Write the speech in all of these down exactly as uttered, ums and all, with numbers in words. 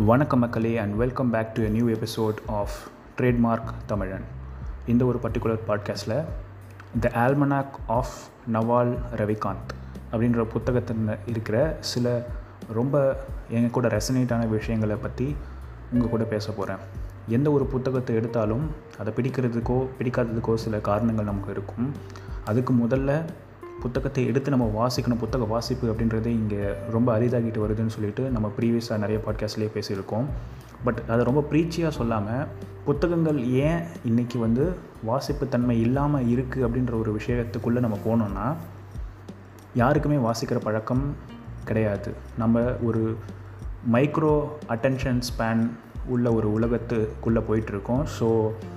வணக்கம் மக்களே and welcome back to a new episode of trademark Tamilan. இந்த ஒரு பர்டிகுலர் பாட்காஸ்ட்டில் the almanack of Naval Ravikant அப்படின்ற புத்தகத்தில் இருக்கிற சில ரொம்ப எங்கள் கூட ரெசனேட்டான விஷயங்களை பற்றி உங்கள் கூட பேச போகிறேன். எந்த ஒரு புத்தகத்தை எடுத்தாலும் அதை பிடிக்கிறதுக்கோ பிடிக்காததுக்கோ சில காரணங்கள் நமக்கு இருக்கும். அதுக்கு முதல்ல புத்தகத்தை எடுத்து நம்ம வாசிக்கணும். புத்தக வாசிப்பு அப்படின்றது இங்கே ரொம்ப அரிதாகிட்டு வருதுன்னு சொல்லிட்டு நம்ம ப்ரீவியஸாக நிறைய பாட்காஸ்ட்லேயே பேசியிருக்கோம். பட் அதை ரொம்ப ப்ரீச்சியாக சொல்லாமல் புத்தகங்கள் ஏன் இன்றைக்கி வந்து வாசிப்பு தன்மை இல்லாமல் இருக்குது அப்படின்ற ஒரு விஷயத்துக்குள்ளே நம்ம போனோம்னா, யாருக்குமே வாசிக்கிற பழக்கம் கிடையாது. நம்ம ஒரு மைக்ரோ அட்டென்ஷன் ஸ்பேன் உள்ள ஒரு உலகத்துக்குள்ளே போயிட்டுருக்கோம். So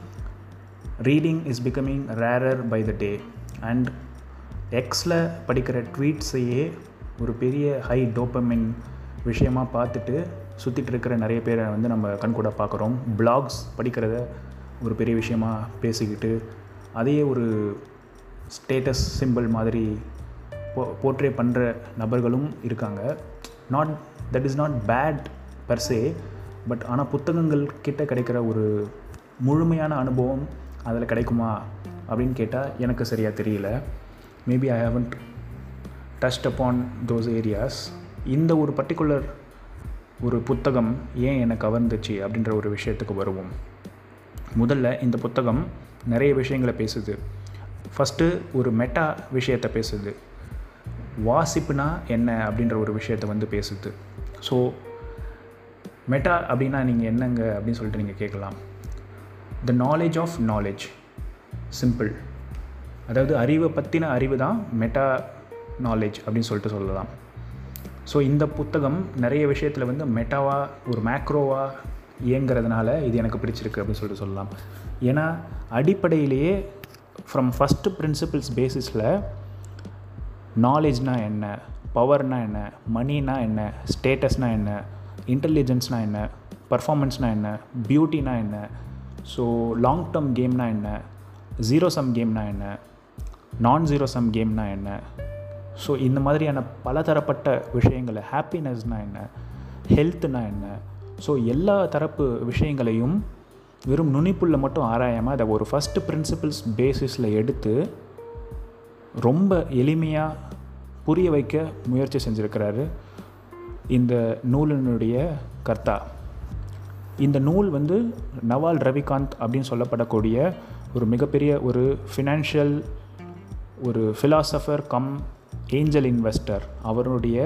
reading is becoming rarer by the day. And எக்ஸில் படிக்கிற ட்வீட்ஸையே ஒரு பெரிய ஹை டோப்பமின் விஷயமாக பார்த்துட்டு சுற்றிட்டு இருக்கிற நிறைய பேரை வந்து நம்ம கண்கூட பார்க்குறோம். பிளாக்ஸ் படிக்கிறத ஒரு பெரிய விஷயமாக பேசிக்கிட்டு அதையே ஒரு ஸ்டேட்டஸ் சிம்பிள் மாதிரி போ போர்ட்ரே பண்ணுற நபர்களும் இருக்காங்க. Not that is not bad per se, but ஆனால் புத்தகங்கள் கிட்ட கிடைக்கிற ஒரு முழுமையான அனுபவம் அதில் கிடைக்குமா அப்படின்னு கேட்டால் எனக்கு சரியாக தெரியல. Maybe I haven't touched upon those areas. இந்த ஒரு பர்டிகுலர் ஒரு புத்தகம் ஏன் எனக்கு கவர்ந்துச்சு அப்படின்ற ஒரு விஷயத்துக்கு வருவோம். முதல்ல இந்த புத்தகம் நிறைய விஷயங்களை பேசுது. ஃபஸ்ட்டு ஒரு மெட்டா விஷயத்தை பேசுது. வாசிப்புனா என்ன அப்படின்ற ஒரு விஷயத்தை வந்து பேசுது. ஸோ மெட்டா அப்படின்னா நீங்கள் என்னங்க அப்படின்னு சொல்லிட்டு நீங்கள் கேட்கலாம். The knowledge of knowledge, simple. அதாவது அறிவை பற்றின அறிவு தான் மெட்டா நாலேஜ் அப்படின்னு சொல்லிட்டு சொல்லலாம். ஸோ இந்த புத்தகம் நிறைய விஷயத்தில் வந்து மெட்டாவாக ஒரு மேக்ரோவாக இயங்கிறதுனால இது எனக்கு பிடிச்சிருக்கு அப்படின்னு சொல்லிட்டு சொல்லலாம். ஏன்னா அடிப்படையிலேயே ஃப்ரம் ஃபஸ்ட்டு பிரின்சிபிள்ஸ் பேசிஸில் நாலேஜ்னால் என்ன, பவர்னால் என்ன, மணினா என்ன, ஸ்டேட்டஸ்னால் என்ன, இன்டெலிஜென்ஸ்னால் என்ன, பர்ஃபார்மன்ஸ்னால் என்ன, பியூட்டினா என்ன, ஸோ லாங் டேர்ம் கேம்னா என்ன, ஜீரோ சம் கேம்னா என்ன, நான் ஜீரோ சம் கேம்னா என்ன, ஸோ இந்த மாதிரியான பலதரப்பட்ட விஷயங்களை, ஹாப்பினஸ்னால் என்ன, ஹெல்த்துனா என்ன, ஸோ எல்லா தரப்பு விஷயங்களையும் வெறும் நுனிப்புள்ள மட்டும் ஆராயாமல் அதை ஒரு ஃபஸ்ட்டு பிரின்சிபிள்ஸ் பேசிஸில் எடுத்து ரொம்ப எளிமையாக புரிய வைக்க முயற்சி செஞ்சுருக்கிறாரு இந்த நூலினுடைய கர்த்தா. இந்த நூல் வந்து நவால் ரவிகாந்த் அப்படின்னு சொல்லப்படக்கூடிய ஒரு மிகப்பெரிய ஒரு ஃபினான்ஷியல் ஒரு ஃபிலாசபர் கம் ஏஞ்சல் இன்வெஸ்டர், அவருடைய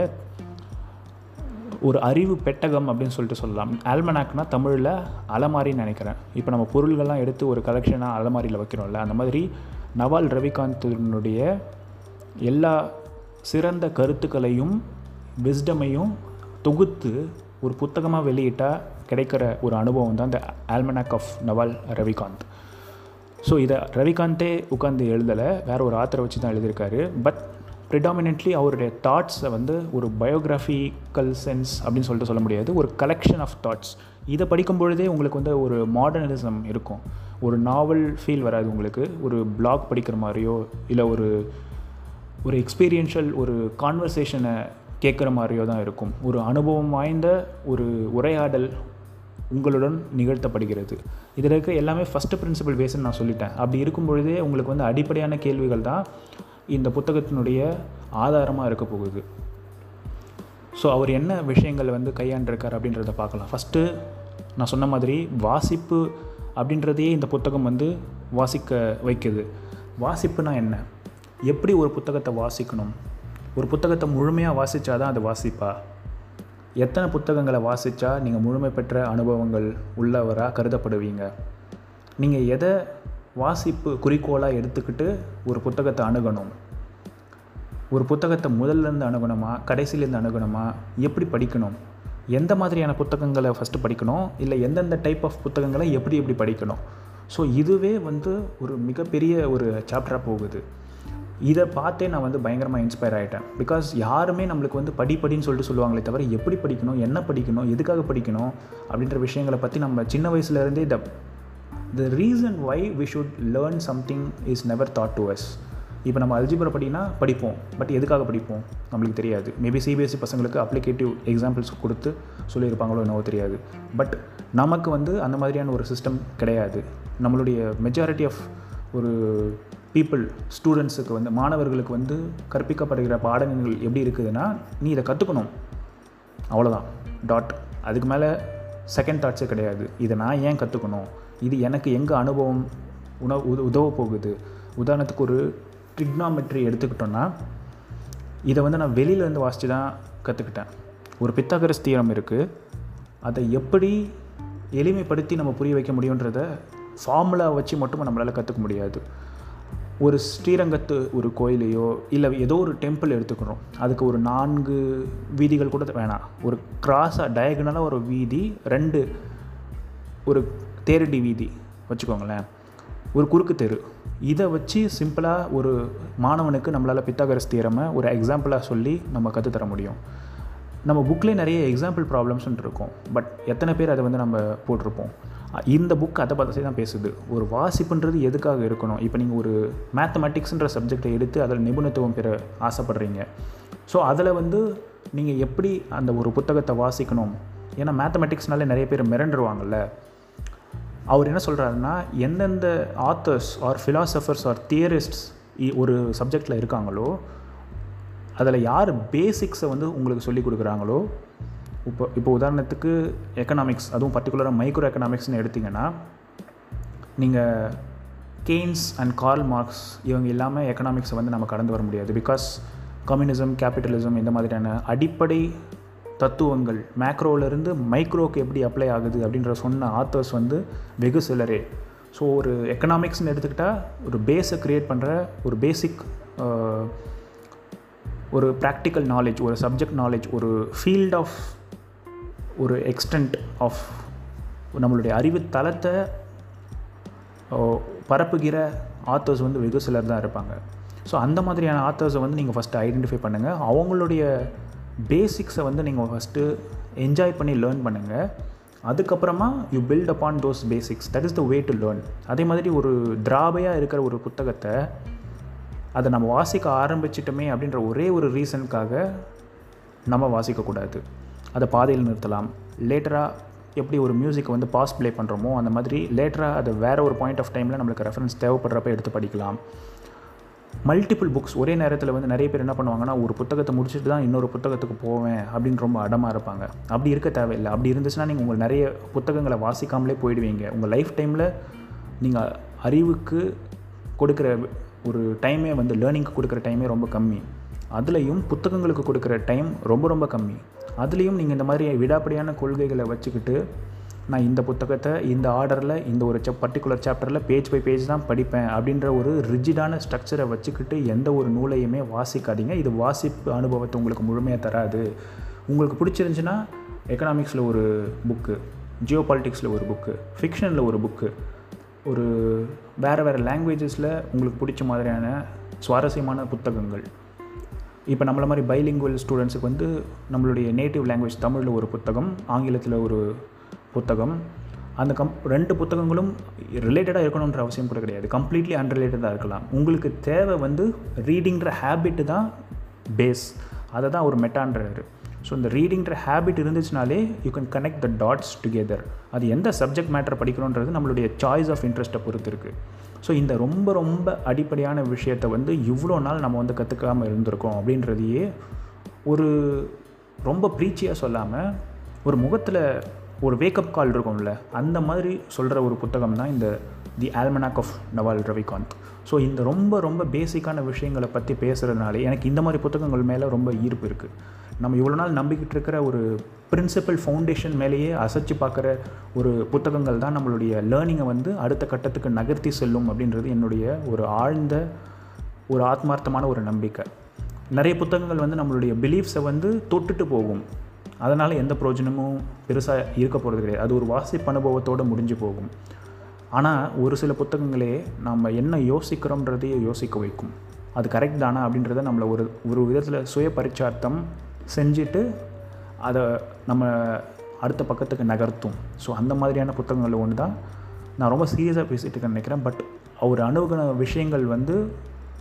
ஒரு அறிவு பெட்டகம் அப்படின்னு சொல்லிட்டு சொல்லலாம். ஆல்மனாக்னா தமிழில் அலமாரின்னு நினைக்கிறேன். இப்போ நம்ம பொருள்கள்லாம் எடுத்து ஒரு கலெக்ஷனாக அலமாரியில் வைக்கிறோம்ல, அந்த மாதிரி நவால் ரவிகாந்தினுடைய எல்லா சிறந்த கருத்துக்களையும் விஸ்டமையும் தொகுத்து ஒரு புத்தகமாக வெளியிட்டால் கிடைக்கிற ஒரு அனுபவம் தான் இந்த almanack of Naval Ravikant. So இதை ரவிகாந்தே உட்காந்து எழுதலை, வேறு ஒரு ஆத்தரை வச்சு தான் எழுதியிருக்காரு. பட் ப்ரிடாமினென்ட்லி அவருடைய தாட்ஸை வந்து ஒரு பயோகிராஃபிக்கல் சென்ஸ் அப்படின்னு சொல்லிட்டு சொல்ல முடியாது, ஒரு கலெக்ஷன் ஆஃப் தாட்ஸ். இதை படிக்கும் பொழுதே உங்களுக்கு வந்து ஒரு மாடர்னிசம் இருக்கும். ஒரு நாவல் ஃபீல் வராது உங்களுக்கு. ஒரு பிளாக் படிக்கிற மாதிரியோ இல்லை ஒரு ஒரு எக்ஸ்பீரியன்ஷியல் ஒரு கான்வர்சேஷனை கேட்குற மாதிரியோ தான் இருக்கும். ஒரு அனுபவம் வாய்ந்த ஒரு உரையாடல் உங்களுடன் நிகழ்த்தப்படுகிறது. இதில் இருக்க எல்லாமே ஃபஸ்ட்டு பிரின்சிபல் பேஸ்ன்னு நான் சொல்லிட்டேன். அப்படி இருக்கும் பொழுதே உங்களுக்கு வந்து அடிப்படையான கேள்விகள் தான் இந்த புத்தகத்தினுடைய ஆதாரமாக இருக்க போகுது. ஸோ அவர் என்ன விஷயங்கள் வந்து கையாண்டிருக்கார் அப்படின்றத பார்க்கலாம். ஃபஸ்ட்டு நான் சொன்ன மாதிரி வாசிப்பு அப்படின்றதையே இந்த புத்தகம் வந்து வாசிக்க வைக்குது. வாசிப்புனா என்ன, எப்படி ஒரு புத்தகத்தை வாசிக்கணும், ஒரு புத்தகத்தை முழுமையாக வாசித்தா தான் அது வாசிப்பா, எத்தனை புத்தகங்களை வாசித்தா நீங்கள் முழுமை பெற்ற அனுபவங்கள் உள்ளவராக கருதப்படுவீங்க, நீங்கள் எதை வாசிப்பு குறிக்கோளாக எடுத்துக்கிட்டு ஒரு புத்தகத்தை அணுகணும், ஒரு புத்தகத்தை முதல்லேருந்து அணுகணுமா கடைசியிலேருந்து அணுகணுமா, எப்படி படிக்கணும், எந்த மாதிரியான புத்தகங்களை ஃபஸ்ட்டு படிக்கணும், இல்லை எந்தெந்த டைப் ஆஃப் புத்தகங்களை எப்படி எப்படி படிக்கணும். ஸோ இதுவே வந்து ஒரு மிகப்பெரிய ஒரு சாப்டராக போகுது. இதை பார்த்தே நான் வந்து பயங்கரமாக இன்ஸ்பயர் ஆகிட்டேன். பிகாஸ் யாருமே நம்மளுக்கு வந்து படி படின்னு சொல்லிட்டு சொல்லுவாங்களே தவிர எப்படி படிக்கணும், என்ன படிக்கணும், எதுக்காக படிக்கணும் அப்படின்ற விஷயங்களை பற்றி நம்ம சின்ன வயசுலேருந்தே the the reason why we should learn something is never taught to us. இப்போ நம்ம அல்ஜிப்ரா படினா படிப்போம், பட் எதுக்காக படிப்போம் நம்மளுக்கு தெரியாது. மேபி சிபிஎஸ்சி பசங்களுக்கு அப்ளிகேட்டிவ் எக்ஸாம்பிள்ஸ் கொடுத்து சொல்லியிருப்பாங்களோ என்னவோ தெரியாது. பட் நமக்கு வந்து அந்த மாதிரியான ஒரு சிஸ்டம் கிடையாது. நம்மளுடைய மெஜாரிட்டி ஆஃப் ஒரு பீப்புள் ஸ்டூடெண்ட்ஸுக்கு வந்து மாணவர்களுக்கு வந்து கற்பிக்கப்படுகிற பாடங்கள் எப்படி இருக்குதுன்னா, நீ இதை கற்றுக்கணும் அவ்வளோதான், டாட். அதுக்கு மேலே செகண்ட் தாட்ஸே கிடையாது. இதை நான் ஏன் கற்றுக்கணும், இது எனக்கு எங்கே அனுபவம் உணவு உத உதவ போகுது. உதாரணத்துக்கு ஒரு ட்ரிக்னாமெட்ரி எடுத்துக்கிட்டோன்னா, இதை வந்து நான் வெளியிலேருந்து வாசித்து தான் கற்றுக்கிட்டேன். ஒரு பித்தாகரஸ் தியரம் இருக்குது, அதை எப்படி எளிமைப்படுத்தி நம்ம புரிய வைக்க முடியுன்றதை ஃபார்முலா வச்சு மட்டும் நம்மளால் கற்றுக்க முடியாது. ஒரு ஸ்ரீரங்கத்து ஒரு கோயிலையோ இல்லை ஏதோ ஒரு டெம்பிள் எடுத்துக்கிறோம், அதுக்கு ஒரு நான்கு வீதிகள் கூட வேணாம், ஒரு கிராஸாக டயகனலாக ஒரு வீதி, ரெண்டு ஒரு தேரடி வீதி வச்சுக்கோங்களேன், ஒரு குறுக்கு தெரு, இதை வச்சு சிம்பிளாக ஒரு மாணவனுக்கு நம்மளால் பித்தாகரஸ் தியரமை ஒரு எக்ஸாம்பிளாக சொல்லி நம்ம கற்றுத்தர முடியும். நம்ம புக்கில் நிறைய எக்ஸாம்பிள் ப்ராப்ளம்ஸ்ன்னு இருக்கும், பட் எத்தனை பேர் அதை வந்து நம்ம போட்டிருப்போம். இந்த புக் அதை பார்த்து தான் பேசுது. ஒரு வாசிப்புன்றது எதுக்காக இருக்கணும். இப்போ நீங்கள் ஒரு மேத்தமெட்டிக்ஸ்ன்ற சப்ஜெக்டை எடுத்து அதில் நிபுணத்துவம் பெற ஆசைப்பட்றீங்க. ஸோ அதில் வந்து நீங்கள் எப்படி அந்த ஒரு புத்தகத்தை வாசிக்கணும். ஏன்னா மேத்தமெட்டிக்ஸ்னாலே நிறைய பேர் மிரண்டுருவாங்கள்ல. அவர் என்ன சொல்கிறாருன்னா, எந்தெந்த authors or philosophers or theorists ஒரு சப்ஜெக்டில் இருக்காங்களோ, அதில் யார் பேசிக்ஸை வந்து உங்களுக்கு சொல்லிக் கொடுக்குறாங்களோ, இப்போ இப்போ உதாரணத்துக்கு எக்கனாமிக்ஸ், அதுவும் பர்டிகுலராக மைக்ரோ எக்கனாமிக்ஸ்னு எடுத்திங்கன்னா, நீங்கள் கெய்ன்ஸ் அண்ட் கார்ல் மார்க்ஸ் இவங்க எல்லாமே எக்கனாமிக்ஸை வந்து நம்ம கடந்து வர முடியாது. பிகாஸ் கம்யூனிசம், கேபிட்டலிசம் இந்த மாதிரியான அடிப்படை தத்துவங்கள் மேக்ரோவிலேருந்து மைக்ரோக்கு எப்படி அப்ளை ஆகுது அப்படின்ற சொன்ன ஆத்தர்ஸ் வந்து வெகு சிலரே. ஸோ ஒரு எக்கனாமிக்ஸ்னு எடுத்துக்கிட்டால் ஒரு பேஸை க்ரியேட் பண்ணுற ஒரு பேசிக் ஒரு ப்ராக்டிக்கல் நாலேஜ், ஒரு சப்ஜெக்ட் நாலேஜ், ஒரு ஃபீல்ட் ஆஃப் ஒரு எக்ஸ்டென்ட் ஆஃப் நம்மளுடைய அறிவு தளத்தை பரப்புகிற ஆத்தர்ஸ் வந்து வெகு சிலர் தான் இருப்பாங்க. ஸோ அந்த மாதிரியான ஆத்தர்ஸை வந்து நீங்கள் ஃபஸ்ட்டு ஐடென்டிஃபை பண்ணுங்கள். அவங்களுடைய பேசிக்ஸை வந்து நீங்கள் ஃபஸ்ட்டு என்ஜாய் பண்ணி லேர்ன் பண்ணுங்கள். அதுக்கப்புறமா you build upon those basics. That is the way to learn. அதே மாதிரி ஒரு திராபையாக இருக்கிற ஒரு புத்தகத்தை அதை நம்ம வாசிக்க ஆரம்பிச்சிட்டோமே அப்படின்ற ஒரே ஒரு ரீசனுக்காக நம்ம வாசிக்கக்கூடாது. அதை பாதையில் நிறுத்தலாம். லேட்டராக எப்படி ஒரு மியூசிக்கை வந்து பாஸ் ப்ளே பண்ணுறோமோ அந்த மாதிரி லேட்டராக அதை வேறு ஒரு பாயிண்ட் ஆஃப் டைமில் நம்மளுக்கு ரெஃபரன்ஸ் தேவைப்படுறப்ப எடுத்து படிக்கலாம். மல்டிபிள் புக்ஸ் ஒரே நேரத்தில் வந்து நிறைய பேர் என்ன பண்ணுவாங்கன்னா, ஒரு புத்தகத்தை முடிச்சுட்டு தான் இன்னொரு புத்தகத்துக்கு போவேன் அப்படின்னு ரொம்ப அடமாக இருப்பாங்க. அப்படி இருக்க தேவையில்லை. அப்படி இருந்துச்சுன்னா நீங்கள் உங்கள் நிறைய புத்தகங்களை வாசிக்காமலே போயிடுவீங்க. உங்கள் லைஃப் டைமில் நீங்கள் அறிவுக்கு கொடுக்குற ஒரு டைமே வந்து லேர்னிங்க்கு கொடுக்குற டைமே ரொம்ப கம்மி. அதுலேயும் புத்தகங்களுக்கு கொடுக்குற டைம் ரொம்ப ரொம்ப கம்மி. அதுலேயும் நீங்கள் இந்த மாதிரி விடாப்படியான கொள்கைகளை வச்சுக்கிட்டு, நான் இந்த புத்தகத்தை இந்த ஆர்டரில் இந்த ஒரு சப் பர்டிகுலர் சாப்டரில் பேஜ் பை பேஜ் தான் படிப்பேன் அப்படின்ற ஒரு ரிஜிடான ஸ்ட்ரக்சரை வச்சுக்கிட்டு எந்த ஒரு நூலையுமே வாசிக்காதீங்க. இது வாசிப்பு அனுபவத்தை உங்களுக்கு முழுமையாக தராது. உங்களுக்கு பிடிச்சிருந்துச்சின்னா எக்கனாமிக்ஸில் ஒரு புக்கு, ஜியோ பாலிட்டிக்ஸில் ஒரு புக்கு, ஃபிக்ஷனில் ஒரு புக்கு, ஒரு வேறு வேறு லாங்குவேஜஸில் உங்களுக்கு பிடிச்ச மாதிரியான சுவாரஸ்யமான புத்தகங்கள். இப்போ நம்மள மாதிரி பைலிங்குவல் ஸ்டூடெண்ட்ஸுக்கு வந்து நம்மளுடைய நேட்டிவ் லாங்குவேஜ் தமிழில் ஒரு புத்தகம், ஆங்கிலத்தில் ஒரு புத்தகம். அந்த கம் ரெண்டு புத்தகங்களும் ரிலேட்டடாக இருக்கணுன்ற அவசியம் கூட கிடையாது. கம்ப்ளீட்லி அன்ரிலேட்டடாக இருக்கலாம். உங்களுக்கு தேவை வந்து ரீடிங்கிற ஹேபிட்டு தான் பேஸ். அதை தான் ஒரு மெட்டான்றாரு. ஸோ இந்த ரீடிங்கிற ஹேபிட் இருந்துச்சுனாலே you can connect the dots together. அது எந்த சப்ஜெக்ட் மேட்டர் படிக்கணுன்றது நம்மளுடைய சாய்ஸ் ஆஃப் இன்ட்ரெஸ்ட்டை பொறுத்து இருக்குது. ஸோ இந்த ரொம்ப ரொம்ப அடிப்படையான விஷயத்தை வந்து இவ்வளோ நாள் நம்ம வந்து கற்றுக்காமல் இருந்திருக்கோம் அப்படின்றதையே ஒரு ரொம்ப ப்ரீச்சியாக சொல்லாமல் ஒரு முகத்தில் ஒரு வேக்கப் கால் இருக்கும்ல, அந்த மாதிரி சொல்கிற ஒரு புத்தகம் தான் இந்த the almanack of Naval Ravikant. So இந்த ரொம்ப ரொம்ப பேசிக்கான விஷயங்களை பற்றி பேசுகிறதுனாலே எனக்கு இந்த மாதிரி புத்தகங்கள் மேலே ரொம்ப ஈர்ப்பு இருக்குது. நம்ம இவ்வளோ நாள் நம்பிக்கிட்டு இருக்கிற ஒரு பிரின்சிபல் ஃபவுண்டேஷன் மேலேயே அசைச்சு பார்க்குற ஒரு புத்தகங்கள் தான் நம்மளுடைய லேர்னிங்கை வந்து அடுத்த கட்டத்துக்கு நகர்த்தி செல்லும் அப்படின்றது என்னுடைய ஒரு ஆழ்ந்த ஒரு ஆத்மார்த்தமான ஒரு நம்பிக்கை. நிறைய புத்தகங்கள் வந்து நம்மளுடைய பிலீஃப்ஸை வந்து தொட்டுட்டு போகும். அதனால் எந்த பிரயோஜனமும் பெருசாக இருக்க போகிறது கிடையாது. அது ஒரு வாசிப்பு அனுபவத்தோடு முடிஞ்சு போகும். ஆனால் ஒரு சில புத்தகங்களே நம்ம என்ன யோசிக்கிறோன்றதையே யோசிக்க வைக்கும். அது கரெக்ட் தானா அப்படின்றத நம்மளை ஒரு ஒரு விதத்தில் சுய பரிச்சார்த்தம் செஞ்சுட்டு அதை நம்ம அடுத்த பக்கத்துக்கு நகர்த்தும். ஸோ அந்த மாதிரியான புத்தகங்கள் ஒன்று தான் நான் ரொம்ப சீரியஸாக பேசிகிட்டு இருக்கேன்னு நினைக்கிறேன். பட் அவர் அணுகுன விஷயங்கள் வந்து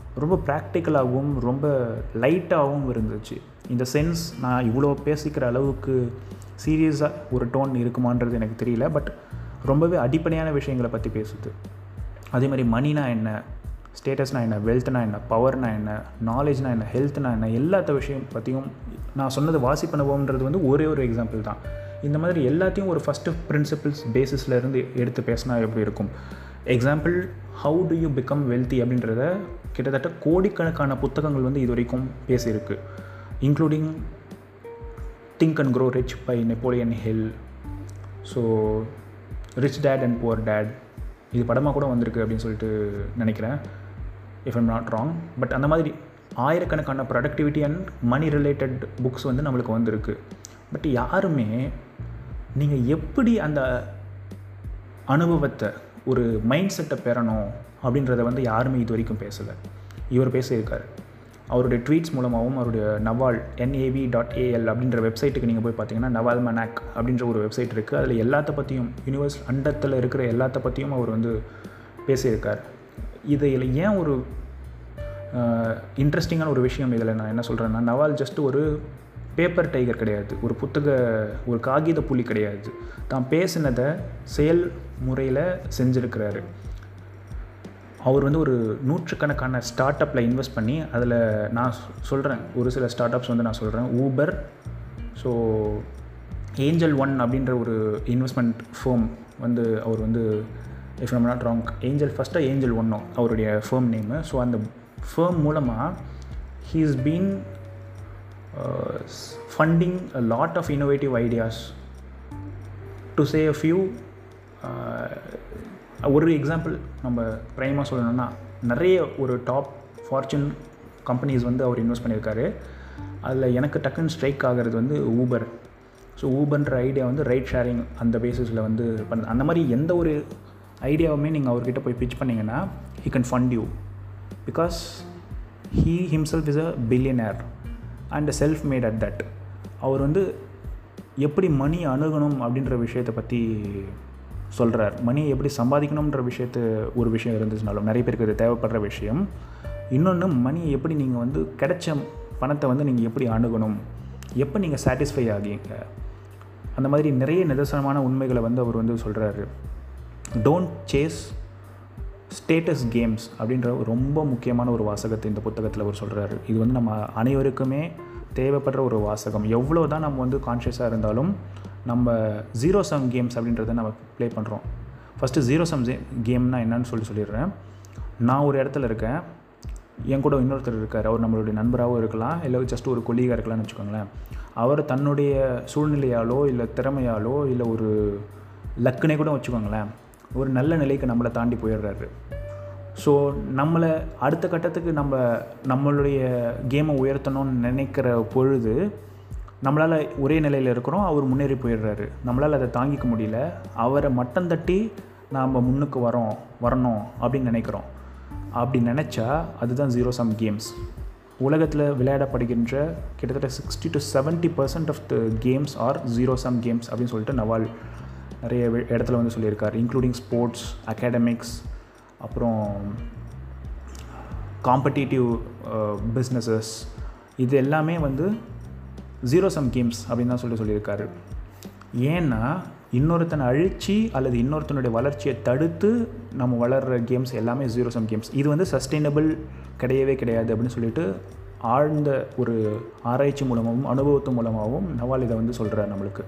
ரொம்ப ப்ராக்டிக்கலாகவும் ரொம்ப லைட்டாகவும் இருந்துச்சு. இந்த சென்ஸ் நான் இவ்வளோ பேசிக்கிற அளவுக்கு சீரியஸாக ஒரு டோன் இருக்குமான்றது எனக்கு தெரியல. பட் ரொம்பவே அடிப்படையான விஷயங்களை பற்றி பேசுது. அதே மாதிரி மணினா என்ன, ஸ்டேட்டஸ்னால் என்ன, வெல்த்னா என்ன, பவர்னா என்ன, நாலேஜ்னா என்ன, ஹெல்த்னா என்ன, எல்லாத்த விஷயம் பற்றியும் நான் சொன்னது வாசிப்பனுபவம்ன்றது வந்து ஒரே ஒரு எக்ஸாம்பிள் தான். இந்த மாதிரி எல்லாத்தையும் ஒரு ஃபஸ்ட்டு பிரின்சிபிள்ஸ் பேசிஸில் இருந்து எடுத்து பேசினா எப்படி இருக்கும். Example, how do you become wealthy அப்படின்றத கிட்டத்தட்ட கோடிக்கணக்கான புத்தகங்கள் வந்து இது வரைக்கும் பேசியிருக்கு. Including think and grow rich by Napoleon Hill, so rich dad and poor dad, இது படமாக கூட வந்திருக்கு அப்படின்னு சொல்லிட்டு நினைக்கிறேன், if I'm not wrong. But அந்த மாதிரி ஆயிரக்கணக்கான productivity and money related books வந்து நம்மளுக்கு வந்திருக்கு. பட் யாருமே நீங்கள் எப்படி அந்த அனுபவத்தை, ஒரு மைண்ட் செட்டை பெறணும் அப்படின்றத வந்து யாருமே இது வரைக்கும் பேசலை. இவர் பேசியிருக்கார். அவருடைய ட்வீட்ஸ் மூலமாகவும் அவருடைய நவால் என்ஏவி டாட் ஏஎல் அப்படின்ற வெப்சைட்டுக்கு நீங்கள் போய் பார்த்தீங்கன்னா நவால் மனாக் அப்படின்ற ஒரு வெப்சைட் இருக்குது. அதில் எல்லாத்த பற்றியும், யூனிவர்ஸ் அண்டத்தில் இருக்கிற எல்லாத்த பற்றியும் அவர் வந்து பேசியிருக்கார். இதில் ஏன் ஒரு இன்ட்ரெஸ்டிங்கான ஒரு விஷயம் இதில் நான் என்ன சொல்கிறேன்னா, நவால் ஜஸ்ட் ஒரு பேப்பர் டைகர் கிடையாது, ஒரு புத்தக ஒரு காகித புலி கிடையாது. தான் பேசினதை செயல் முறையில் செஞ்சுருக்கிறாரு. அவர் வந்து ஒரு நூற்றுக்கணக்கான ஸ்டார்ட் அப்பில் இன்வெஸ்ட் பண்ணி, அதில் நான் சொல்கிறேன் ஒரு சில ஸ்டார்ட் அப்ஸ் வந்து நான் சொல்கிறேன். ஊபர், ஸோ ஏஞ்சல் ஒன் அப்படின்ற ஒரு இன்வெஸ்ட்மெண்ட் ஃபேம் வந்து அவர் வந்து, if I'm not wrong, angel ஃபஸ்ட்டாக ஏஞ்சல் ஒன்னும் அவருடைய ஃபேம் நேமு. ஸோ அந்த ஃபேம் மூலமாக he is been funding a lot of innovative ideas. To say a few, ஒரு எக்ஸாம்பிள் நம்ம ப்ரைமாக சொல்லணும்னா, நிறைய ஒரு டாப் ஃபார்ச்சூன் கம்பெனிஸ் வந்து அவர் இன்வெஸ்ட் பண்ணியிருக்காரு. அதில் எனக்கு டக்குன்னு ஸ்ட்ரைக் ஆகிறது வந்து ஊபர். ஸோ ஊபர்ன்ற ஐடியா வந்து ரைட் ஷேரிங் அந்த பேசிஸில் வந்து பண்ணுது. அந்த மாதிரி எந்த ஒரு ஐடியாவுமே நீங்கள் அவர்கிட்ட போய் பிச் பண்ணிங்கன்னா he can fund you, because he himself is a billionaire and self made at that. அவர் வந்து எப்படி மணி அணுகணும் அப்படின்ற விஷயத்தை பற்றி சொல்கிறார். மணியை எப்படி சம்பாதிக்கணுன்ற விஷயத்து ஒரு விஷயம் இருந்துச்சுனாலும் நிறைய பேருக்கு அது தேவைப்படுற விஷயம். இன்னொன்று, மணியை எப்படி நீங்கள் வந்து கிடைச்ச பணத்தை வந்து நீங்கள் எப்படி அணுகணும், எப்போ நீங்கள் சாட்டிஸ்ஃபை ஆகிங்க, அந்த மாதிரி நிறைய நிதர்சனமான உண்மைகளை வந்து அவர் வந்து சொல்கிறாரு. டோன்ட் சேஸ் ஸ்டேட்டஸ் கேம்ஸ் அப்படின்ற ரொம்ப முக்கியமான ஒரு வாசகத்தை இந்த புத்தகத்தில் அவர் சொல்கிறாரு. இது வந்து நம்ம அனைவருக்குமே தேவைப்படுற ஒரு வாசகம். எவ்வளோ தான் நம்ம வந்து கான்ஷியஸாக இருந்தாலும் நம்ம ஜீரோ சம் கேம்ஸ் அப்படின்றத நம்ம ப்ளே பண்ணுறோம். ஃபஸ்ட்டு ஜீரோ சம் கேம்னால் என்னன்னு சொல்லி சொல்லிடுறேன். நான் ஒரு இடத்துல இருக்கேன், என் கூட இன்னொருத்தர் இருக்கார், அவர் நம்மளுடைய நண்பராகவும் இருக்கலாம், இல்லை ஜஸ்ட் ஒரு கொலீகாக இருக்கலாம்னு வச்சுக்கோங்களேன். அவர் தன்னுடைய சூழ்நிலையாலோ இல்லை திறமையாலோ இல்லை ஒரு லக்குனே கூட வச்சுக்கோங்களேன், ஒரு நல்ல நிலைக்கு நம்மளை தாண்டி போயிடுறாரு. ஸோ நம்மளை அடுத்த கட்டத்துக்கு நம்ம நம்மளுடைய கேமை உயர்த்தணும்னு நினைக்கிற பொழுது நம்மளால் ஒரே நிலையில் இருக்கிறோம், அவர் முன்னேறி போயிடுறாரு. நம்மளால் அதை தாங்கிக்க முடியல, அவரை மட்டம் தட்டி நாம் முன்னுக்கு வரோம் வரணும் அப்படின்னு நினைக்கிறோம். அப்படி நினச்சா அதுதான் ஜீரோ சம் கேம்ஸ். உலகத்தில் விளையாடப்படுகின்ற கிட்டத்தட்ட sixty to seventy percent of the games are zero sum games அப்படின்னு சொல்லிட்டு நவால் நிறைய இடத்துல வந்து சொல்லியிருக்கார். இன்க்ளூடிங் ஸ்போர்ட்ஸ், அகாடமிக்ஸ், அப்புறம் காம்படிட்டிவ் பிஸ்னஸஸ், இது எல்லாமே வந்து ஜீரோ சம் கேம்ஸ் அப்படின்னு தான் சொல்லி சொல்லியிருக்காரு. ஏன்னா இன்னொருத்தனை அழித்து அல்லது இன்னொருத்தனுடைய வளர்ச்சியை தடுத்து நம்ம வளர்கிற கேம்ஸ் எல்லாமே ஜீரோ சம் கேம்ஸ். இது வந்து சஸ்டெயினபிள் கிடையவே கிடையாது அப்படின்னு சொல்லிட்டு ஆழ்ந்த ஒரு ஆராய்ச்சி மூலமாகவும் அனுபவத்து மூலமாகவும் நவால் இதை வந்து சொல்கிறார் நம்மளுக்கு.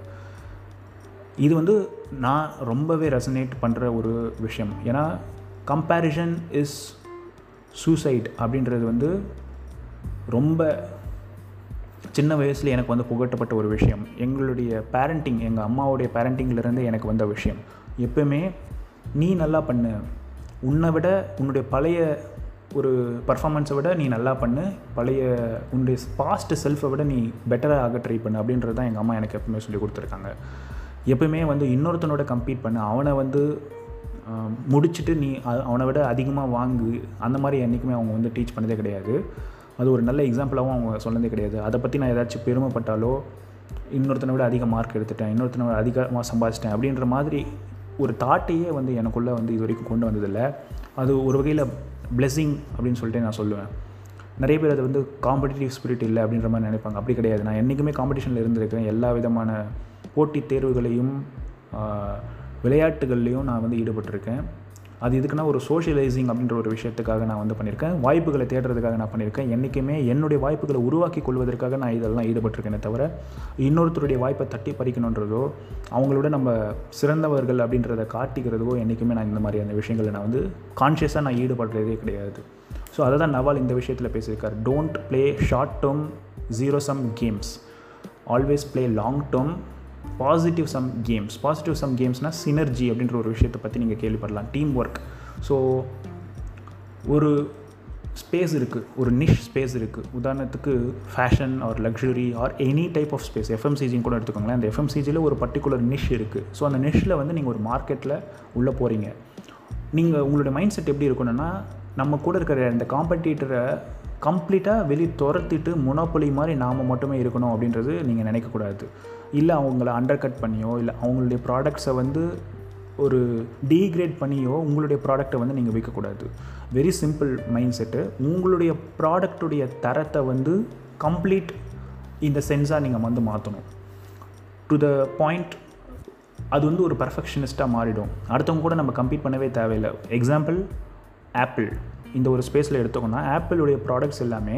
இது வந்து நான் ரொம்பவே ரெசனேட் பண்ணுற ஒரு விஷயம். ஏன்னா கம்பேரிஷன் இஸ் சூசைட் அப்படின்றது வந்து ரொம்ப சின்ன வயசில் எனக்கு வந்து புகட்டப்பட்ட ஒரு விஷயம். எங்களுடைய பேரண்டிங், எங்கள் அம்மாவுடைய பேரண்டிங்கிலேருந்து எனக்கு வந்த விஷயம். எப்பவுமே நீ நல்லா பண்ணு, உன்னை விட உன்னுடைய பழைய ஒரு பர்ஃபார்மன்ஸை விட நீ நல்லா பண்ணு, பழைய உன்னுடைய பாஸ்ட் செல்ஃபை விட நீ பெட்டராக ஆக ட்ரை பண்ணு அப்படின்றது தான் எங்கள் அம்மா எனக்கு எப்பவுமே சொல்லி கொடுத்துருக்காங்க. எப்பவுமே வந்து இன்னொருத்தனோட கம்பீட் பண்ணு, அவனை வந்து முடிச்சுட்டு நீ அவனை விட அதிகமாக வாங்கு, அந்த மாதிரி என்றைக்குமே அவங்க வந்து டீச் பண்ணதே கிடையாது. அது ஒரு நல்ல எக்ஸாம்பிளாகவும் அவங்க சொன்னதே கிடையாது. அதை பற்றி நான் ஏதாச்சும் பெருமைப்பட்டாலோ, இன்னொருத்தனை விட அதிக மார்க் எடுத்துட்டேன், இன்னொருத்தனை விட அதிகமாக சம்பாதிச்சிட்டேன் அப்படின்ற மாதிரி ஒரு தாட்டையே வந்து எனக்குள்ளே வந்து இது வரைக்கும் கொண்டு வந்ததில்லை. அது ஒரு வகையில் பிளெஸிங் அப்படின்னு சொல்லிட்டு நான் சொல்லுவேன். நிறைய பேர் அது வந்து காம்படிட்டிவ் ஸ்பிரிட் இல்லை அப்படின்ற மாதிரி நினைப்பாங்க. அப்படி கிடையாது. நான் என்றைக்குமே காம்படிஷனில் இருந்திருக்கேன். எல்லா விதமான போட்டித் தேர்வுகளையும் விளையாட்டுகள்லேயும் நான் வந்து ஈடுபட்டிருக்கேன். அது எதுக்குன்னா ஒரு சோஷியலைசிங் அப்படின்ற ஒரு விஷயத்துக்காக நான் வந்து பண்ணியிருக்கேன். வாய்ப்புகளை தேடுறதுக்காக நான் பண்ணியிருக்கேன். என்றைக்குமே என்னுடைய வாய்ப்புகளை உருவாக்கி கொள்வதற்காக நான் இதெல்லாம் ஈடுபட்டிருக்கேனே தவிர இன்னொருத்தருடைய வாய்ப்பை தட்டி பறிக்கணுன்றதோ அவங்களோட நம்ம சிறந்தவர்கள் அப்படின்றத காட்டிக்கிறதோ என்றைக்குமே நான் இந்த மாதிரியான விஷயங்களை நான் வந்து கான்ஷியஸாக நான் ஈடுபடுறதே கிடையாது. ஸோ அதை தான் நவால் இந்த விஷயத்தில் பேசியிருக்கார். Don't play short term zero sum games, always play long term positive sum games. Positive sum கேம்ஸ்னால் சினர்ஜி அப்படின்ற ஒரு விஷயத்தை பற்றி நீங்கள் கேள்விப்படலாம். Team work. ஸோ ஒரு ஸ்பேஸ் இருக்குது, ஒரு நிஷ் ஸ்பேஸ் இருக்குது. உதாரணத்துக்கு fashion or luxury or any type of space. எஃப்எம்சிஜின்னு கூட எடுத்துக்கோங்களேன். அந்த எஃப்எம்சிஜியில் ஒரு பர்டிகுலர் நிஷ் இருக்குது. ஸோ அந்த நிஷ்ஷில் வந்து நீங்கள் ஒரு மார்க்கெட்டில் உள்ளே போகிறீங்க. நீங்கள் உங்களுடைய மைண்ட் செட் எப்படி இருக்கணும்னா, நம்ம கூட இருக்கிற இந்த காம்படிட்டரை கம்ப்ளீட்டாக வெளியே துரத்திட்டு மொனோபொலி மாதிரி நாம் மட்டுமே இருக்கணும் அப்படின்றது நீங்கள் நினைக்கக்கூடாது. இல்லை அவங்கள அண்டர் கட் பண்ணியோ இல்லை அவங்களுடைய ப்ராடக்ட்ஸை வந்து ஒரு டீக்ரேட் பண்ணியோ உங்களுடைய ப்ராடக்டை வந்து நீங்கள் விற்கக்கூடாது. Very simple mindset. உங்களுடைய ப்ராடக்டுடைய தரத்தை வந்து கம்ப்ளீட் இந்த சென்ஸாக நீங்கள் வந்து மாற்றணும். டு த பாயிண்ட் அது வந்து ஒரு பர்ஃபெக்ஷனிஸ்ட்டாக மாறிடும். அடுத்தவங்க கூட நம்ம கம்பீட் பண்ணவே தேவையில்லை. Example Apple. இந்த ஒரு ஸ்பேஸில் எடுத்துக்கோன்னா ஆப்பிளுடைய ப்ராடக்ட்ஸ் எல்லாமே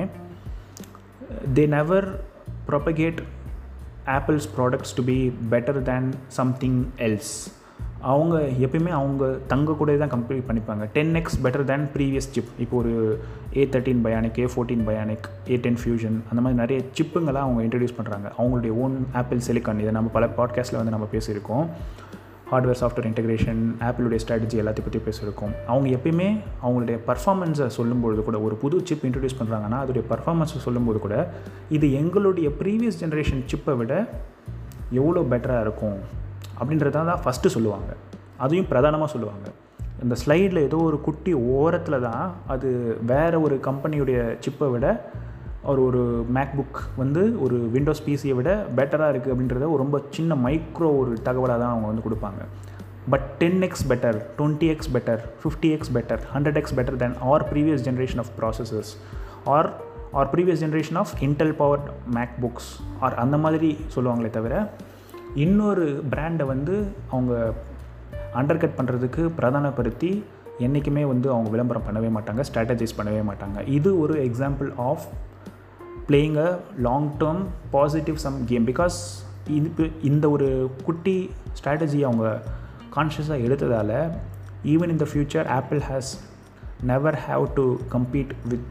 they never propagate Apple's products to be better than something else. அவங்க எப்பயுமே அவங்க தங்க கூட தான் கம்பேர் பண்ணிப்பாங்க. Ten X better than previous chip. இப்போ ஒரு A thirteen bionic, A fourteen bionic, A ten fusion அந்த மாதிரி நிறைய சிப்புங்களாம் அவங்க இன்ட்ரடியூஸ் பண்ணுறாங்க. அவங்களுடைய ஓன் ஆப்பிள் சிலிக்கான். இதை நம்ம பல பாட்காஸ்ட்டில் வந்து நம்ம பேசியிருக்கோம். ஹார்ட்வேர் சாஃப்ட்வேர் இன்டெகிரேஷன், ஆப்பிளுடைய ஸ்ட்ராட்டஜி எல்லாத்தையும் பற்றி பேசியிருக்கோம். அவங்க எப்பயுமே அவங்களுடைய பர்ஃபார்மன்ஸை சொல்லும்போது கூட, ஒரு புது சிப் இன்ட்ரடியூஸ் பண்ணுறாங்கன்னா அதோடைய பர்ஃபார்மன்ஸை சொல்லும்போது கூட இது எங்களுடைய ப்ரீவியஸ் ஜென்ரேஷன் சிப்பை விட எவ்வளோ பெட்டராக இருக்கும் அப்படின்றத தான் ஃபஸ்ட்டு சொல்லுவாங்க. அதையும் பிரதானமாக சொல்லுவாங்க. இந்த ஸ்லைடில் ஏதோ ஒரு குட்டி ஓரத்தில் தான் அது வேறு ஒரு கம்பெனியுடைய சிப்பை விட ஒரு ஒரு மேக்புக் வந்து ஒரு விண்டோஸ் பிசியை விட பெட்டராக இருக்குது அப்படின்றத ஒரு ரொம்ப சின்ன மைக்ரோ ஒரு தகவலாக தான் அவங்க வந்து கொடுப்பாங்க. But ten X better, twenty x better, fifty x better, hundred x better than our previous generation of processors or our previous generation of Intel powered MacBooks or அந்த மாதிரி சொல்லுவாங்களே தவிர இன்னொரு பிராண்டை வந்து அவங்க அண்டர் கட் பண்ணுறதுக்கு பிரதானப்படுத்தி என்றைக்குமே வந்து அவங்க விளம்பரம் பண்ணவே மாட்டாங்க, ஸ்ட்ராட்டஜைஸ் பண்ணவே மாட்டாங்க. இது ஒரு example of playing a long term positive sum game. Because இது இந்த ஒரு குட்டி ஸ்ட்ராட்டஜி அவங்க கான்ஷியஸாக எடுத்ததால் even in the future Apple has never have to compete with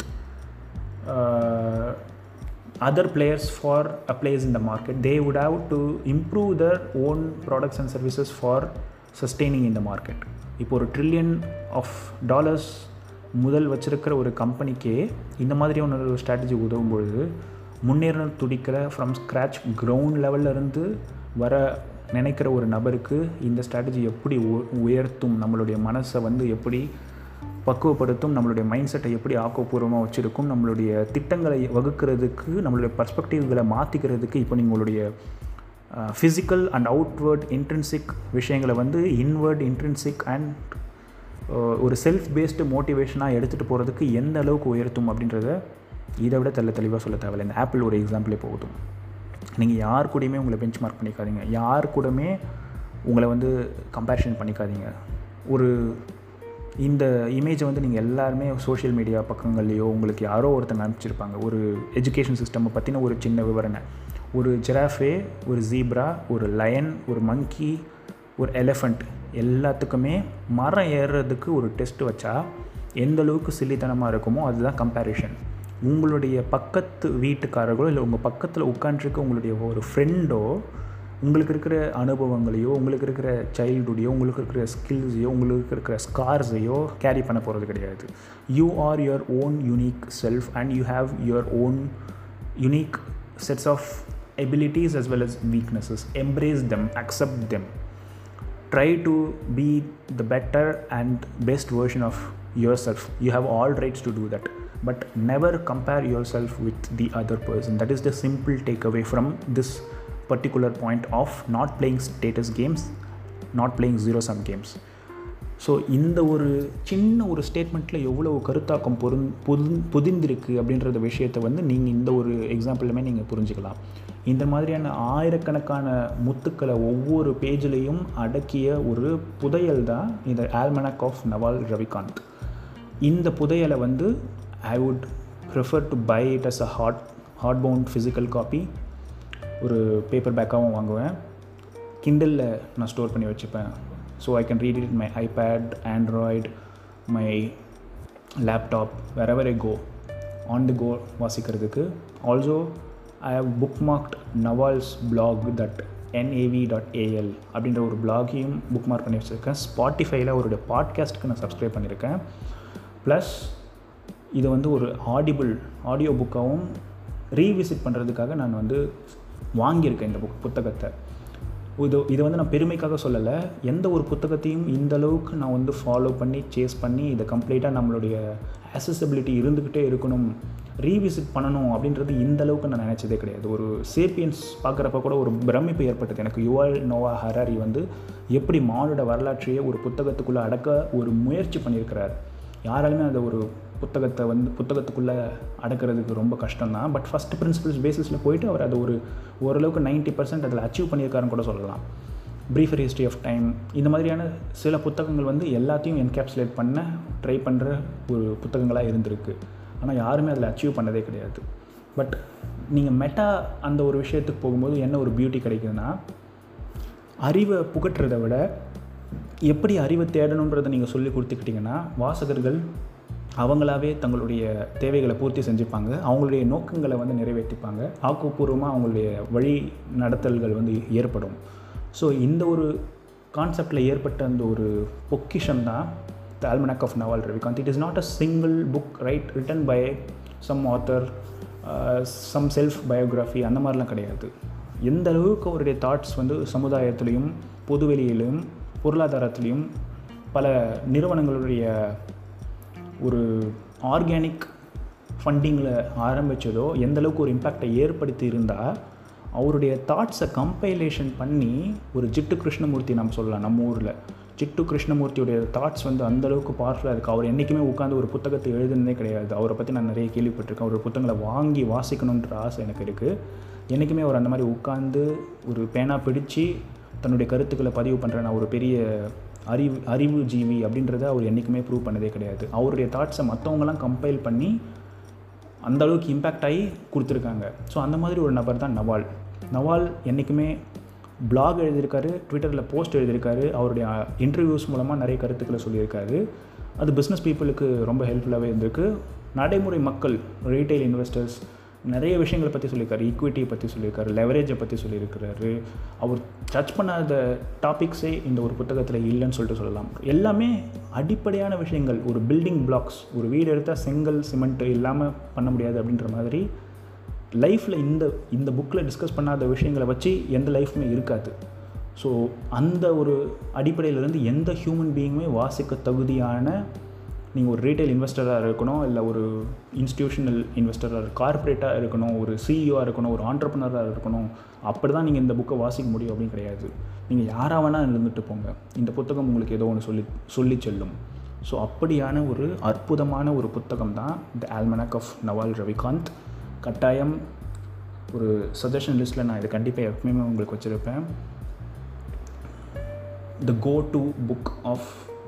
other players for a place in the market. They would have to improve their own products and services for sustaining in the market. இப்போ ஒரு trillion of dollars முதல் வச்சிருக்கிற ஒரு கம்பெனிக்கே இந்த மாதிரியான ஒரு strategy உதவும்பொழுது முன்னேற துடிக்கிற ஃப்ரம் ஸ்க்ராட்ச் கிரவுண்ட் லெவலில் இருந்து வர நினைக்கிற ஒரு நபருக்கு இந்த ஸ்ட்ராட்டஜி எப்படி உயர்த்தும், நம்மளுடைய மனசை வந்து எப்படி பக்குவப்படுத்தும், நம்மளுடைய மைண்ட் செட்டை எப்படி ஆக்கப்பூர்வமாக வச்சுருக்கும், நம்மளுடைய திட்டங்களை வகுக்கிறதுக்கு, நம்மளுடைய பர்ஸ்பெக்டிவ்களை மாற்றிக்கிறதுக்கு இப்போ நீங்களுடைய ஃபிசிக்கல் அண்ட் அவுட்வேர்ட் இன்ட்ரின்சிக் விஷயங்களை வந்து இன்வேர்ட் இன்ட்ரின்சிக் அண்ட் ஒரு செல்ஃப் பேஸ்டு மோட்டிவேஷனாக எடுத்துகிட்டு போகிறதுக்கு எந்த அளவுக்கு உயர்த்தும் அப்படின்றத இதை விட தெல்ல தெளிவாக சொல்ல தேவையில்லை. இந்த ஆப்பிள் ஒரு எக்ஸாம்பிளே போதும். நீங்கள் யார் கூடயுமே உங்களை பெஞ்ச் மார்க் பண்ணிக்காதீங்க, யார் கூடமே உங்களை வந்து கம்பேரிஷன் பண்ணிக்காதீங்க. ஒரு இந்த இமேஜை வந்து நீங்கள் எல்லாருமே சோஷியல் மீடியா பக்கங்கள்லேயோ உங்களுக்கு யாரோ ஒருத்தங்க அனுப்பிச்சிருப்பாங்க. ஒரு எஜுகேஷன் சிஸ்டம் பற்றின ஒரு சின்ன விவரணை. ஒரு ஜிராஃபே, ஒரு ஜீப்ரா, ஒரு லயன், ஒரு மங்கி, ஒரு எலிஃபண்ட் எல்லாத்துக்குமே மரம் ஏறுறதுக்கு ஒரு டெஸ்ட் வச்சா எந்த அளவுக்கு சில்லித்தனமாக இருக்குமோ அதுதான் கம்பேரிஷன். உங்களுடைய பக்கத்து வீட்டுக்காரர்களோ இல்லை உங்கள் பக்கத்தில் உட்காந்துருக்க உங்களுடைய ஒரு ஃப்ரெண்டோ உங்களுக்கு இருக்கிற அனுபவங்களையோ, உங்களுக்கு இருக்கிற சைல்டுடையோ, உங்களுக்கு இருக்கிற ஸ்கில்ஸையோ, உங்களுக்கு இருக்கிற ஸ்கார்ஸையோ கேரி பண்ண போகிறது கிடையாது. You are your own unique self and you have your own unique sets of abilities as well as weaknesses. Embrace them, accept them. Try to be the better and best version of yourself. You have all rights to do that. But never compare yourself with the other person. That is the simple takeaway from this particular point of not playing status games, not playing zero sum games. So இந்த ஒரு சின்ன ஒரு ஸ்டேட்மெண்ட்டில் எவ்வளோ கருத்தாக்கம் பொருந் பொது பொதிந்திருக்கு அப்படின்றத விஷயத்தை வந்து நீங்கள் இந்த ஒரு எக்ஸாம்பிளுமே நீங்கள் புரிஞ்சுக்கலாம். இந்த மாதிரியான ஆயிரக்கணக்கான முத்துக்களை ஒவ்வொரு பேஜ்லேயும் அடக்கிய ஒரு புதையல் தான் இந்த ஆல்மனாக் ஆஃப் நவால் ரவிகாந்த். இந்த புதையலை வந்து I would prefer to buy it as a hard hard bound physical copy. ஒரு பேப்பர் பேக்காகவும் வாங்குவேன். கிண்டலில் நான் ஸ்டோர் பண்ணி வச்சுப்பேன். So I can read it in my iPad, Android, my laptop, wherever I go, on the go வாசிக்கிறதுக்கு. Also I have bookmarked Naval's blog that NAV dot AL அப்படின்ற ஒரு பிளாகையும் புக் மார்க் பண்ணி வச்சுருக்கேன். ஸ்பாட்டிஃபைல அவருடைய பாட்காஸ்ட்டுக்கு நான் சப்ஸ்கிரைப் பண்ணியிருக்கேன். ப்ளஸ் இது வந்து ஒரு ஆடிபிள் ஆடியோ புக்காகவும் ரீவிசிட் பண்ணுறதுக்காக நான் வந்து வாங்கியிருக்கேன் இந்த புக் புத்தகத்தை. இது இதை வந்து நான் பெருமைக்காக சொல்லலை. எந்த ஒரு புத்தகத்தையும் இந்த அளவுக்கு நான் வந்து ஃபாலோ பண்ணி சேஸ் பண்ணி இதை கம்ப்ளீட்டாக நம்மளுடைய அக்சசிபிலிட்டி இருந்துக்கிட்டே இருக்கணும், ரீவிசிட் பண்ணணும் அப்படின்றது இந்த அளவுக்கு நான் நினச்சதே கிடையாது. ஒரு சேப்பியன்ஸ் பார்க்குறப்ப கூட ஒரு பிரமிப்பு ஏற்பட்டது எனக்கு. யுவால் நோவா ஹராரி வந்து எப்படி மானுட வரலாற்றையே ஒரு புத்தகத்துக்குள்ளே அடக்க ஒரு முயற்சி பண்ணியிருக்கிறார். யாராலுமே அதை ஒரு புத்தகத்தை வந்து புத்தகத்துக்குள்ளே அடக்கிறதுக்கு ரொம்ப கஷ்டம்தான். பட் ஃபஸ்ட் பிரின்சிபல்ஸ் பேசிஸில் போயிட்டு அவர் அதை ஒரு ஓரளவுக்கு நைன்ட்டி பர்சன்ட் அதில் அச்சீவ் பண்ணியிருக்காருன்னு கூட சொல்லலாம். ப்ரீஃபர் ஹிஸ்ட்ரி ஆஃப் டைம், இந்த மாதிரியான சில புத்தகங்கள் வந்து எல்லாத்தையும் என்கேப்சுலேட் பண்ண ட்ரை பண்ணுற ஒரு புத்தகங்களாக இருந்திருக்கு. ஆனால் யாருமே அதில் அச்சீவ் பண்ணதே கிடையாது. பட் நீங்கள் மெட்டா அந்த ஒரு விஷயத்துக்கு போகும்போது என்ன ஒரு பியூட்டி கிடைக்குதுன்னா, அறிவை புகட்டுறதை விட எப்படி அறிவை தேடணுன்றதை நீங்கள் சொல்லி கொடுத்துக்கிட்டிங்கன்னா வாசகர்கள் அவங்களாவே தங்களுடைய தேவைகளை பூர்த்தி செஞ்சுப்பாங்க, அவங்களுடைய நோக்கங்களை வந்து நிறைவேற்றிப்பாங்க, ஆக்கப்பூர்வமாக அவங்களுடைய வழி நடத்தல்கள் வந்து ஏற்படும். ஸோ இந்த ஒரு கான்செப்டில் ஏற்பட்ட அந்த ஒரு பொக்கிஷம் தான் the almanack of Naval Ravikant. It is not a single book right written by some author, some self biography, அந்த மாதிரிலாம் கிடையாது. எந்த அளவுக்கு அவருடைய தாட்ஸ் வந்து சமுதாயத்திலையும் பொதுவெளியிலும் பொருளாதாரத்திலையும் பல நிறுவனங்களுடைய ஒரு ஆர்கானிக் ஃபண்டிங்கில் ஆரம்பித்ததோ எந்த அளவுக்கு ஒரு இம்பேக்டை ஏற்படுத்தி இருந்தால், அவருடைய தாட்ஸை கம்பைலேஷன் பண்ணி ஒரு ஜிட்டு கிருஷ்ணமூர்த்தி நம்ம சொல்லலாம். நம்ம ஊரில் ஜிட்டு கிருஷ்ணமூர்த்தியுடைய தாட்ஸ் வந்து அந்தளவுக்கு பவர்ஃபுல்லாக இருக்குது. அவர் என்றைக்குமே உட்காந்து ஒரு புத்தகத்தை எழுதுனதே கிடையாது. அவரை பற்றி நான் நிறைய கேள்விப்பட்டிருக்கேன். அவரோட புத்தகங்களை வாங்கி வாசிக்கணுன்ற ஆசை எனக்கு இருக்குது. என்றைக்குமே அவர் அந்த மாதிரி உட்காந்து ஒரு பேனா பிடிச்சி தன்னுடைய கருத்துக்களை பதிவு பண்ணுற நான் ஒரு பெரிய அறிவு அறிவு ஜீவி அப்படின்றத அவர் என்றைக்குமே ப்ரூவ் பண்ணதே கிடையாது. அவருடைய தாட்ஸை மற்றவங்களாம் கம்பைல் பண்ணி அந்தளவுக்கு இம்பேக்ட் ஆகி கொடுத்துருக்காங்க. ஸோ அந்த மாதிரி ஒரு நபர் தான் நவால். நவால் என்றைக்குமே பிளாக் எழுதியிருக்காரு, ட்விட்டரில் போஸ்ட் எழுதியிருக்காரு, அவருடைய இன்டர்வியூஸ் மூலமாக நிறைய கருத்துக்களை சொல்லியிருக்காரு. அது பிஸ்னஸ் பீப்புளுக்கு ரொம்ப ஹெல்ப்ஃபுல்லாகவே இருந்திருக்கு. நடைமுறை மக்கள், ரீட்டைல் இன்வெஸ்டர்ஸ் நிறைய விஷயங்களை பற்றி சொல்லியிருக்காரு. ஈக்விட்டியை பற்றி சொல்லியிருக்காரு, லெவரேஜை பற்றி சொல்லியிருக்கிறாரு. அவர் டச் பண்ணாத டாபிக்ஸே இந்த ஒரு புத்தகத்தில் இல்லைன்னு சொல்லிட்டு சொல்லலாம். எல்லாமே அடிப்படையான விஷயங்கள். ஒரு பில்டிங் பிளாக்ஸ், ஒரு வீடு எடுத்தால் செங்கல் சிமெண்ட்டு இல்லாமல் பண்ண முடியாது அப்படின்ற மாதிரி லைஃப்பில் இந்த இந்த புக்கில் டிஸ்கஸ் பண்ணாத விஷயங்களை வச்சு எந்த லைஃப்புமே இருக்காது. ஸோ அந்த ஒரு அடிப்படையிலேருந்து எந்த ஹியூமன் பீயிங்குமே வாசிக்க தகுதியான, நீங்கள் ஒரு ரீட்டைல் இன்வெஸ்டராக இருக்கணும், இல்லை ஒரு இன்ஸ்டிடியூஷனல் இன்வெஸ்டராக, கார்ப்பரேட்டாக இருக்கணும், ஒரு சிஇஓவாக இருக்கணும், ஒரு ஆண்டர்ப்ரனராக இருக்கணும், அப்படி தான் நீங்கள் இந்த புக்கை வாசிக்க முடியும் அப்படின்னு கிடையாது. நீங்கள் யாராக வேணால் இருந்துட்டு போங்க, இந்த புத்தகம் உங்களுக்கு ஏதோ ஒன்று சொல்லி சொல்லி செல்லும். ஸோ அப்படியான ஒரு அற்புதமான ஒரு புத்தகம் தான் the almanack of Naval Ravikant. கட்டாயம் ஒரு சஜஷன் லிஸ்ட்டில் நான் இதை கண்டிப்பாக எப்பவுமே உங்களுக்கு வச்சுருப்பேன். The go to book of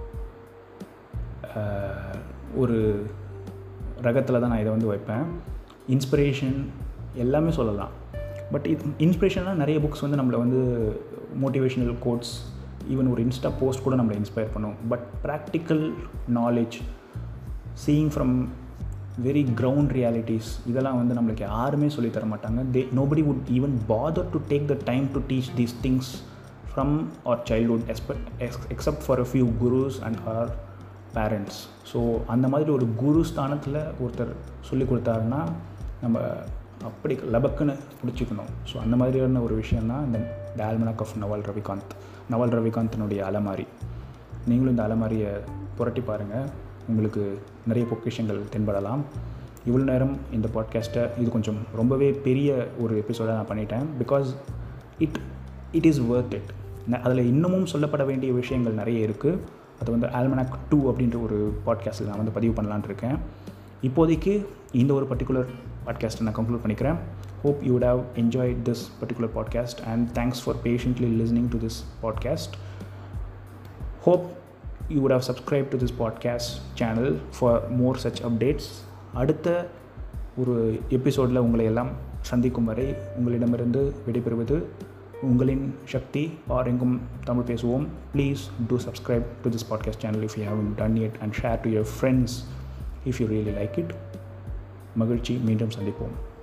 ஒரு ரகத்தில் தான் நான் இதை வந்து வைப்பேன். இன்ஸ்பிரேஷன் எல்லாமே சொல்லலாம். பட் இது இன்ஸ்பிரேஷனாக நிறைய புக்ஸ் வந்து நம்மளை வந்து மோட்டிவேஷ்னல் கோட்ஸ், ஈவன் ஒரு இன்ஸ்டா போஸ்ட் கூட நம்மளை இன்ஸ்பயர் பண்ணும். But practical knowledge, seeing from very ground realities, இதெல்லாம் வந்து நம்மளுக்கு யாருமே சொல்லித்தர மாட்டாங்க. They nobody would even bother to take the time to teach these things from our childhood, except for a few gurus and our parents. So அந்த மாதிரி ஒரு குரு ஸ்தானத்தில் ஒருத்தர் சொல்லி கொடுத்தாருன்னா நம்ம அப்படி லபக்குன்னு பிடிச்சிக்கணும். ஸோ அந்த மாதிரியான ஒரு விஷயந்தான் இந்த the almanack of Naval Ravikant. Naval ரவிகாந்தினுடைய அலமாரி. நீங்களும் இந்த அலமாரியை புரட்டி பாருங்கள், உங்களுக்கு நிறைய பொக்கிஷங்கள் தென்படலாம். இவ்வளோ நேரம் இந்த பாட்காஸ்ட்டை இது கொஞ்சம் ரொம்பவே பெரிய ஒரு எபிசோடாக நான் பண்ணிட்டேன். Because it it is worth it. அதில் இன்னமும் சொல்லப்பட வேண்டிய விஷயங்கள் நிறைய இருக்குது. அது வந்து ஆல்மனாக் டூ அப்படின்ற ஒரு பாட்காஸ்ட்டில் நான் வந்து பதிவு பண்ணலான்னு இருக்கேன். இப்போதைக்கு இந்த ஒரு பர்டிகுலர் பாட்காஸ்ட்டை நான் கன்க்ளூட் பண்ணிக்கிறேன். Hope you would have enjoyed this particular podcast, and thanks for patiently listening to this podcast. Hope you would have subscribed to this podcast channel for more such updates. அடுத்த ஒரு எபிசோடில் உங்களை எல்லாம் சந்திக்கும் வரை உங்களிடமிருந்து விடைபெறுவது உங்களின் சக்தி. ஆர் எங்கும் தமிழ் பேசுவோம். Please do subscribe to this podcast channel if you haven't done yet, and share to your friends if you really like it. மகிழ்ச்சி. மீண்டும் சந்திப்போம்.